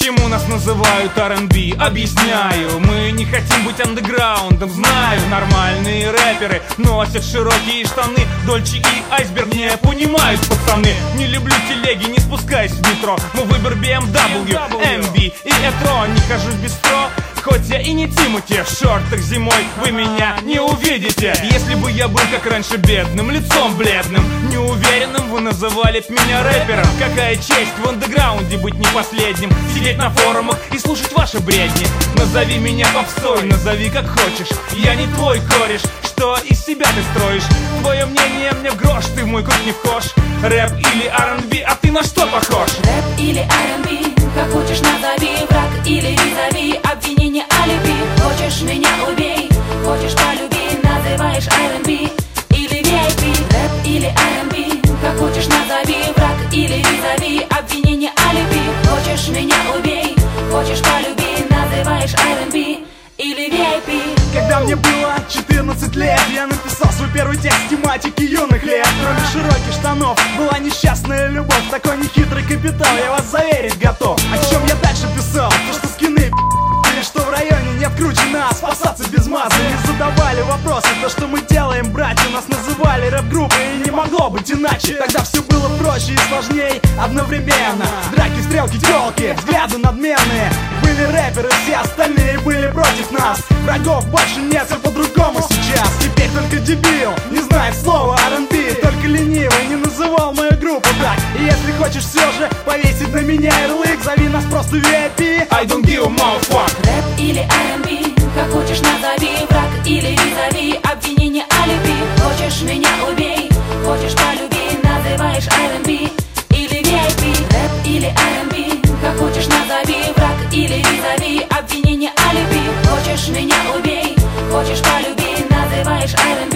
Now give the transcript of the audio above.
Почему нас называют R&B? Объясняю, мы не хотим быть андеграундом. Знаю, нормальные рэперы носят широкие штаны. Дольче и Айсберг не понимают, пацаны. Не люблю телеги, не спускаюсь в метро. Мой выбор BMW, MB и e-tron. Не хожу в бистро, хоть я и не Тимати. В шортах зимой вы меня не увидите. Если бы я был как раньше бедным, лицом бледным, неуверенным, вы называли б меня рэпером. Какая честь в андеграунде быть не последним, сидеть на форумах и слушать ваши бредни. Назови меня попсой, назови как хочешь, я не твой кореш. Что из себя ты строишь? Твое мнение мне в грош, ты в мой круг не вхож. Рэп или R&B, а ты на что похож? Рэп или R&B, как хочешь назови. Враг или визави, обвинение алиби. Хочешь меня убей, хочешь полюби. Называешь R&B или VIP. Рэп или R&B, как хочешь назови. Враг или визави, обвинение алиби. Хочешь меня убей, хочешь полюби. Называешь R&B или VIP. Когда мне было 14 лет, я написал свой первый текст тематики юных лет. Кроме широких штанов была несчастная любовь. Такой нехитрый капитал, я вас заверить готов. О чем я дальше писал? То, что скины или что в районе нет круче нас. Спасаться без маза, не задавали вопросы. То, что мы делаем, братья, нас называли рэп-группой, и не могло быть иначе. Тогда все было проще и сложней одновременно. Драки, стрелки, тёлки, взгляды надменные. Были рэперы, все остальные были против нас. Врагов больше нет, все по-другому сейчас. Теперь только дебил не знает слова R&B. Только ленивый не называл мою группу так. И если хочешь все же повесить на меня ярлык, зови нас просто VIP. I don't give a motherfuck. Рэп или R&B, как хочешь назови. Враг или визави, обвинение алиби. Хочешь меня убей, хочешь полюби. Называешь R&B или VIP. Рэп или R&B, как хочешь назови. Враг или визави, обвинение алиби. Хочешь меня убей, хочешь полюби. Называешь R&B